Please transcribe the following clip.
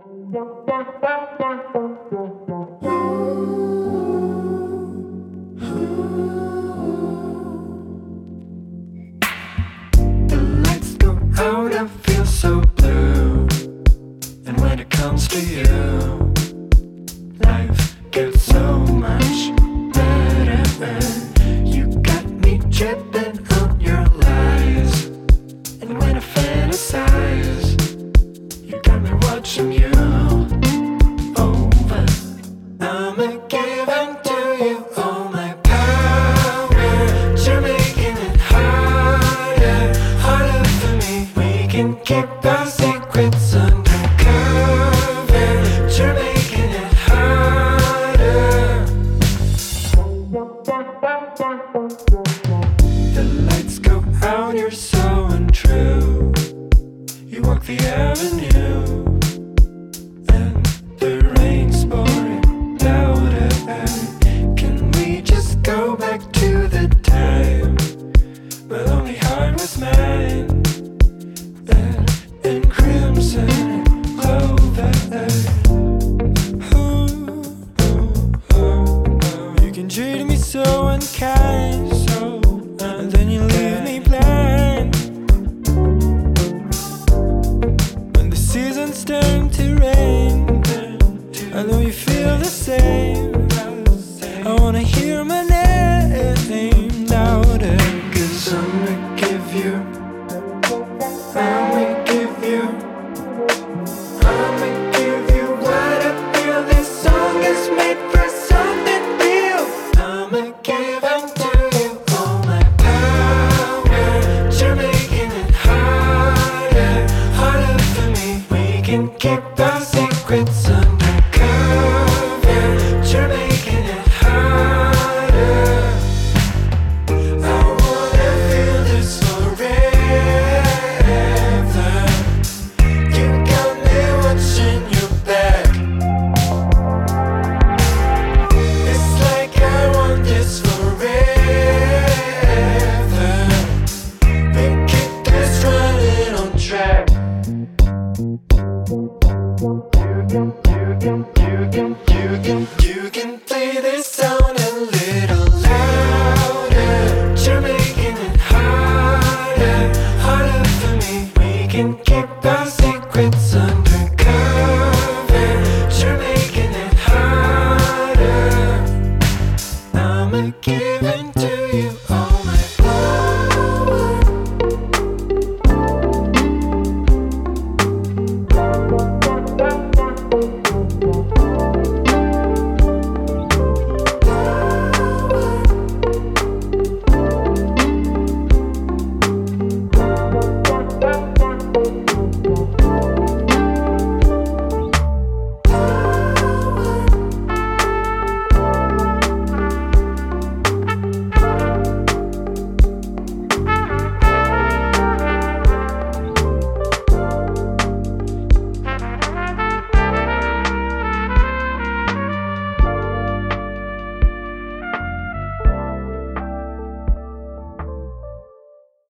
lights go out, I feel so blue. And when it comes to you, life gets so much better. You got me tripping on your lies. And when I fantasize, you got me watching you over. I'ma give into you all my power. You're making it harder, harder for me. We can keep our secrets undercover. You're making it harder. The lights go out, you're so untrue. You walk the avenue, and the rain's pouring louder. Can we just go back to the time my lonely heart was mine, and crimson clover? You can treat me so unkind, and then you leave me blind. When the seasons turn to rain, I know you feel the same. I wanna hear my name louder. 'Cause I'ma give you, I'ma give you, I'ma give you what I feel. This song is made for something real. I'ma give into you all my power. You're making it harder, harder for me. We can keep our secrets undercover. You're making it harder. I wanna feel this forever. You got me watching your back. It's like I want this forever. We keep this running on track.